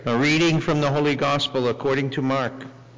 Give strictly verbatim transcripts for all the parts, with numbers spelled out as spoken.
A reading from the Holy Gospel according to Mark.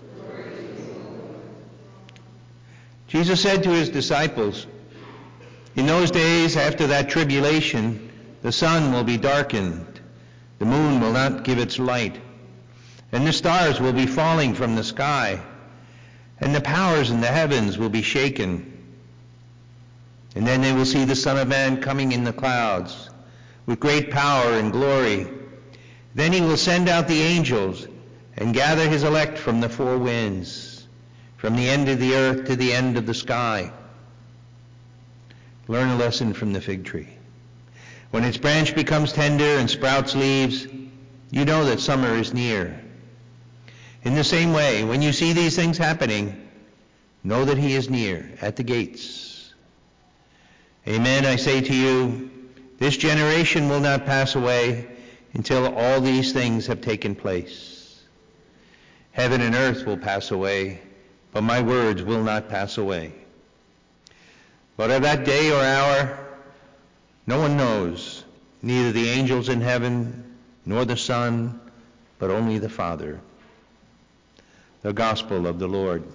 Jesus said to his disciples, "In those days after that tribulation, the sun will be darkened, the moon will not give its light, and the stars will be falling from the sky, and the powers in the heavens will be shaken. And then they will see the Son of Man coming in the clouds with great power and glory. Then he will send out the angels and gather his elect from the four winds, from the end of the earth to the end of the sky." Learn a lesson from the fig tree. When its branch becomes tender and sprouts leaves, you know that summer is near. In the same way, when you see these things happening, know that he is near, at the gates. Amen, I say to you, this generation will not pass away until all these things have taken place. Heaven and earth will pass away, but my words will not pass away. But of that day or hour, no one knows, neither the angels in heaven, nor the Son, but only the Father. The Gospel of the Lord.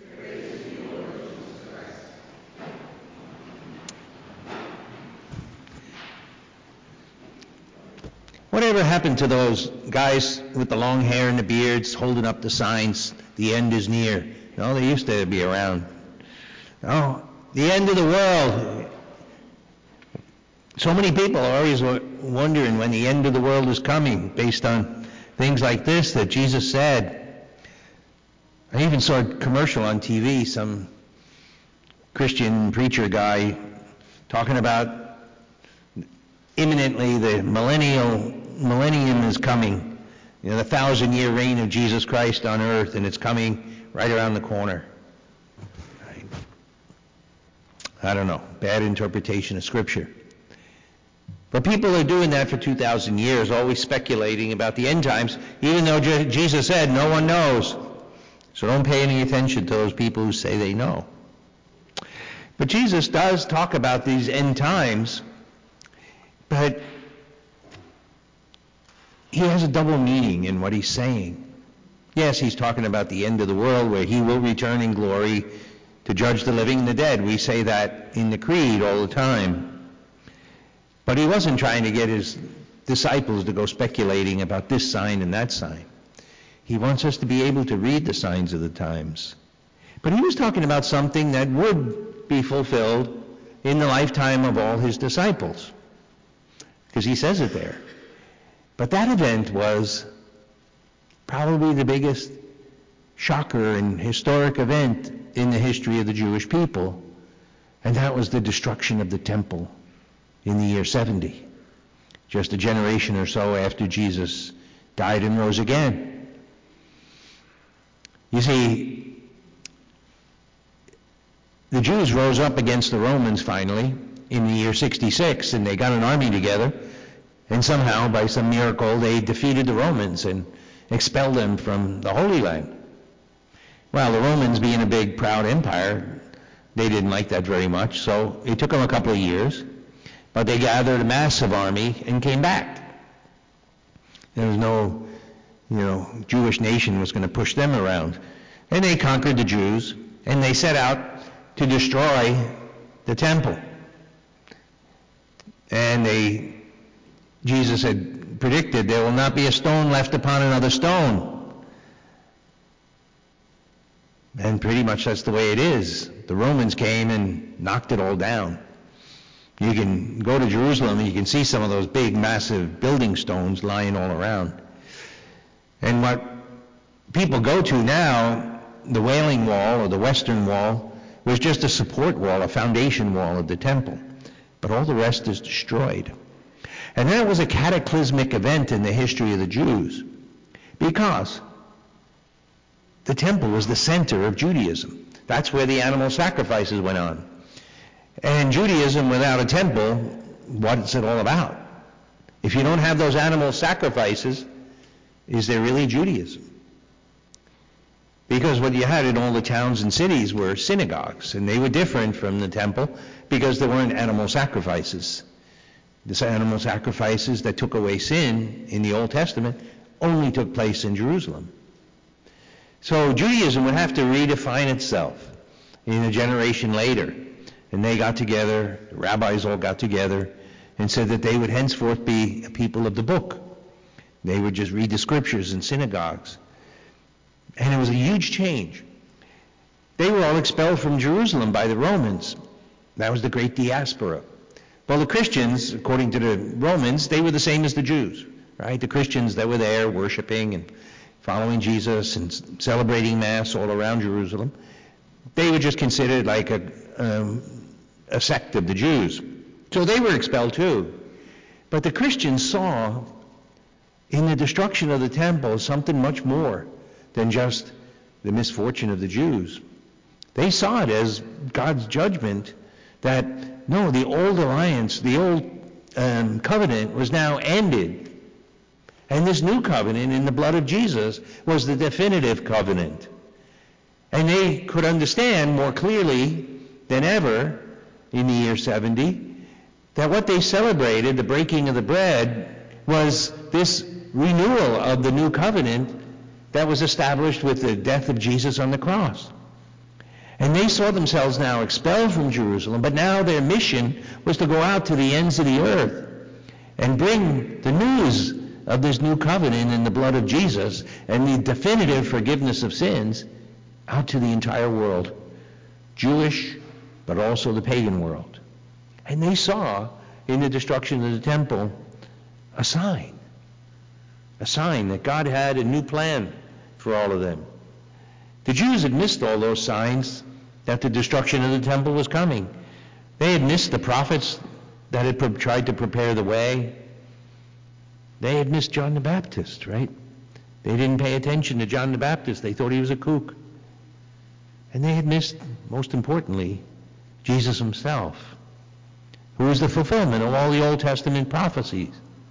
Whatever happened to those guys with the long hair and the beards holding up the signs, the end is near? No, they used to be around. Oh, the end of the world. So many people are always wondering when the end of the world is coming based on things like this that Jesus said. I even saw a commercial on T V, some Christian preacher guy talking about imminently the millennial millennium is coming, you know, the thousand-year reign of Jesus Christ on earth, and it's coming right around the corner. Right. I don't know, bad interpretation of Scripture. But people are doing that for two thousand years, always speculating about the end times, even though Je- Jesus said no one knows. So don't pay any attention to those people who say they know. But Jesus does talk about these end times, but he has a double meaning in what he's saying. Yes, he's talking about the end of the world where he will return in glory to judge the living and the dead. We say that in the Creed all the time. But he wasn't trying to get his disciples to go speculating about this sign and that sign. He wants us to be able to read the signs of the times. But he was talking about something that would be fulfilled in the lifetime of all his disciples, because he says it there. But that event was probably the biggest shocker and historic event in the history of the Jewish people, and that was the destruction of the temple in the year seventy, just a generation or so after Jesus died and rose again. You see, the Jews rose up against the Romans finally in the year sixty-six, and they got an army together. And somehow, by some miracle, they defeated the Romans and expelled them from the Holy Land. Well, the Romans, being a big, proud empire, they didn't like that very much, so it took them a couple of years. But they gathered a massive army and came back. There was no, you know, Jewish nation was going to push them around. And they conquered the Jews, and they set out to destroy the temple. And they Jesus had predicted there will not be a stone left upon another stone. And pretty much that's the way it is. The Romans came and knocked it all down. You can go to Jerusalem and you can see some of those big, massive building stones lying all around. And what people go to now, the Wailing Wall or the Western Wall, was just a support wall, a foundation wall of the temple. But all the rest is destroyed. And that was a cataclysmic event in the history of the Jews, because the temple was the center of Judaism. That's where the animal sacrifices went on. And Judaism without a temple, what's it all about? If you don't have those animal sacrifices, is there really Judaism? Because what you had in all the towns and cities were synagogues, and they were different from the temple because there weren't animal sacrifices. The animal sacrifices that took away sin in the Old Testament only took place in Jerusalem. So Judaism would have to redefine itself in a generation later. And they got together, the rabbis all got together, and said that they would henceforth be a people of the book. They would just read the scriptures in synagogues. And it was a huge change. They were all expelled from Jerusalem by the Romans. That was the great diaspora. Well, the Christians, according to the Romans, they were the same as the Jews, right? The Christians that were there worshiping and following Jesus and celebrating Mass all around Jerusalem, they were just considered like a, um, a sect of the Jews. So they were expelled too. But the Christians saw in the destruction of the temple something much more than just the misfortune of the Jews. They saw it as God's judgment that, no, the old alliance, the old um, covenant was now ended. And this new covenant in the blood of Jesus was the definitive covenant. And they could understand more clearly than ever in the year seventy that what they celebrated, the breaking of the bread, was this renewal of the new covenant that was established with the death of Jesus on the cross. And they saw themselves now expelled from Jerusalem, but now their mission was to go out to the ends of the earth and bring the news of this new covenant in the blood of Jesus and the definitive forgiveness of sins out to the entire world, Jewish, but also the pagan world. And they saw in the destruction of the temple a sign, a sign that God had a new plan for all of them. The Jews had missed all those signs that the destruction of the temple was coming. They had missed the prophets that had pre- tried to prepare the way. They had missed John the Baptist, right? They didn't pay attention to John the Baptist. They thought he was a kook. And they had missed, most importantly, Jesus himself, who was the fulfillment of all the Old Testament prophecies,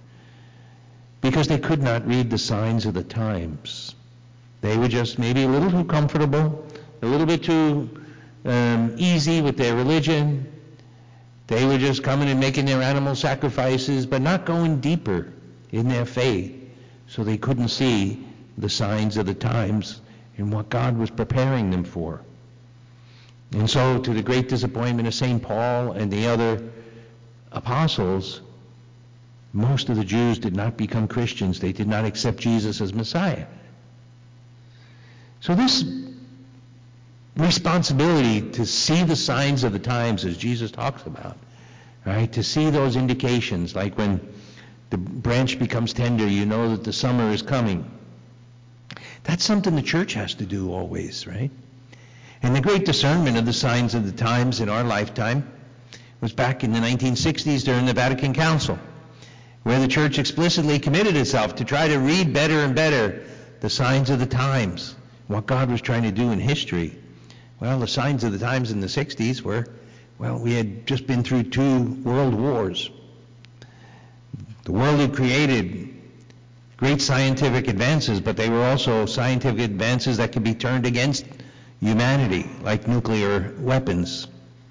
because they could not read the signs of the times. They were just maybe a little too comfortable, a little bit too um, easy with their religion. They were just coming and making their animal sacrifices, but not going deeper in their faith, so they couldn't see the signs of the times and what God was preparing them for. And so, to the great disappointment of Saint Paul and the other apostles, most of the Jews did not become Christians. They did not accept Jesus as Messiah. So this responsibility to see the signs of the times, as Jesus talks about, right? To see those indications, like when the branch becomes tender, you know that the summer is coming. That's something the church has to do always, right? And the great discernment of the signs of the times in our lifetime was back in the nineteen sixties during the Vatican Council, where the church explicitly committed itself to try to read better and better the signs of the times, what God was trying to do in history. Well, the signs of the times in the sixties were, well, we had just been through two world wars. The world had created great scientific advances, but they were also scientific advances that could be turned against humanity, like nuclear weapons.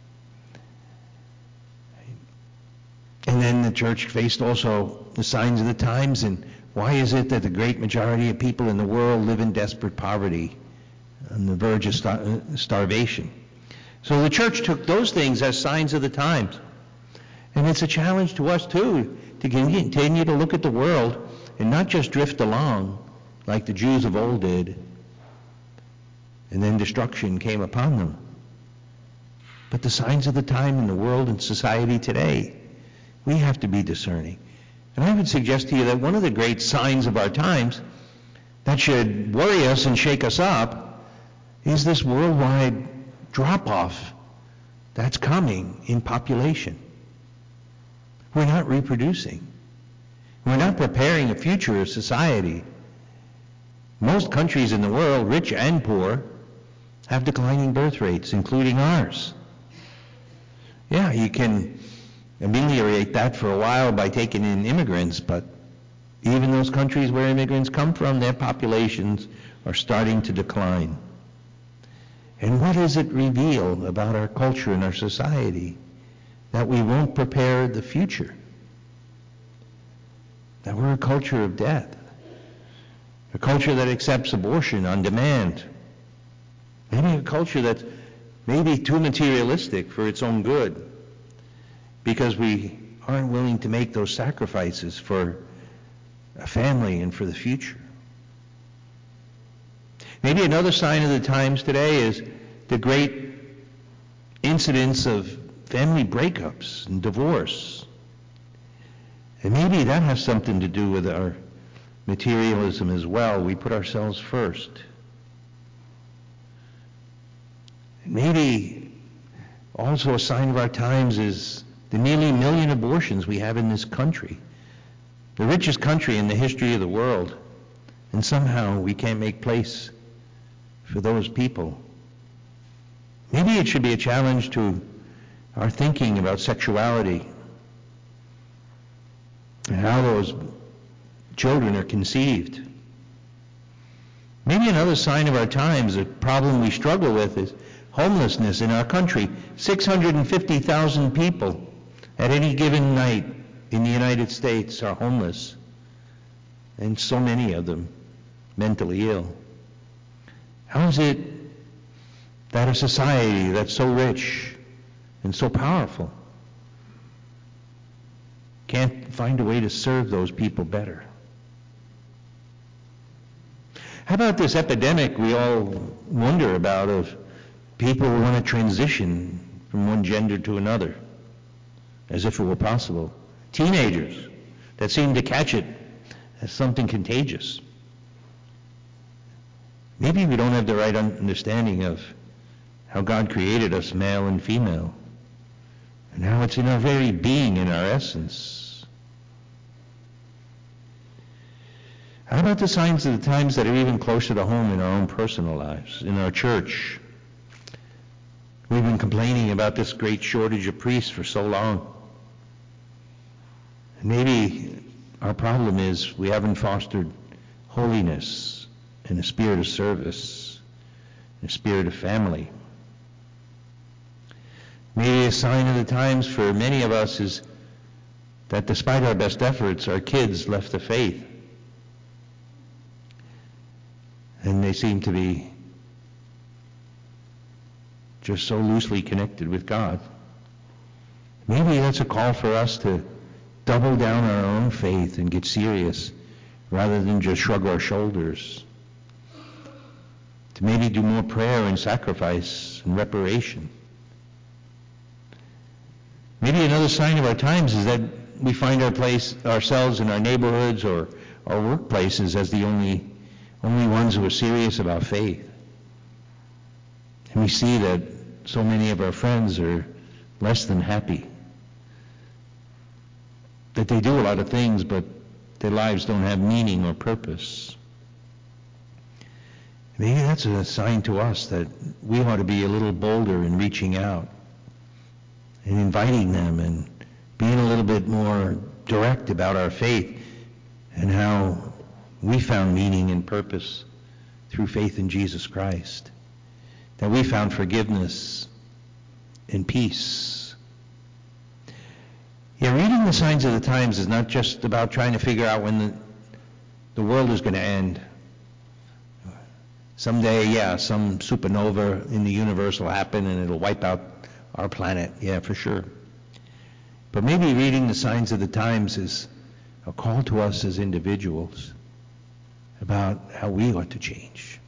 And then the church faced also the signs of the times, and why is it that the great majority of people in the world live in desperate poverty, on the verge of star- starvation? So the church took those things as signs of the times. And it's a challenge to us too, to continue to look at the world and not just drift along like the Jews of old did, and then destruction came upon them. But the signs of the time in the world and society today, we have to be discerning. And I would suggest to you that one of the great signs of our times that should worry us and shake us up is this worldwide drop-off that's coming in population. We're not reproducing. We're not preparing a future of society. Most countries in the world, rich and poor, have declining birth rates, including ours. Yeah, you can ameliorate that for a while by taking in immigrants, but even those countries where immigrants come from, their populations are starting to decline. And what does it reveal about our culture and our society? That we won't prepare the future. That we're a culture of death. A culture that accepts abortion on demand. Maybe a culture that's maybe too materialistic for its own good, because we aren't willing to make those sacrifices for a family and for the future. Maybe another sign of the times today is the great incidence of family breakups and divorce. And maybe that has something to do with our materialism as well. We put ourselves first. Maybe also a sign of our times is the nearly million abortions we have in this country, the richest country in the history of the world, and somehow we can't make place for those people. Maybe it should be a challenge to our thinking about sexuality and how those children are conceived. Maybe another sign of our times, a problem we struggle with, is homelessness in our country. six hundred fifty thousand people at any given night in the United States are homeless, and so many of them mentally ill. How is it that a society that's so rich and so powerful can't find a way to serve those people better? How about this epidemic we all wonder about of people who want to transition from one gender to another, as if it were possible? Teenagers that seem to catch it as something contagious. Maybe we don't have the right understanding of how God created us male and female, and how it's in our very being, in our essence. How about the signs of the times that are even closer to home in our own personal lives, in our church? We've been complaining about this great shortage of priests for so long. Maybe our problem is we haven't fostered holiness and a spirit of service, and a spirit of family. Maybe a sign of the times for many of us is that despite our best efforts, our kids left the faith. And they seem to be just so loosely connected with God. Maybe that's a call for us to double down our own faith and get serious rather than just shrug our shoulders. To maybe do more prayer and sacrifice and reparation. Maybe another sign of our times is that we find our place, ourselves in our neighborhoods or our workplaces as the only, only ones who are serious about faith. And we see that so many of our friends are less than happy. That they do a lot of things, but their lives don't have meaning or purpose. Maybe that's a sign to us that we ought to be a little bolder in reaching out and inviting them and being a little bit more direct about our faith and how we found meaning and purpose through faith in Jesus Christ. That we found forgiveness and peace. Yeah, reading the signs of the times is not just about trying to figure out when the, the world is going to end. Someday, yeah, some supernova in the universe will happen and it'll wipe out our planet. Yeah, for sure. But maybe reading the signs of the times is a call to us as individuals about how we ought to change.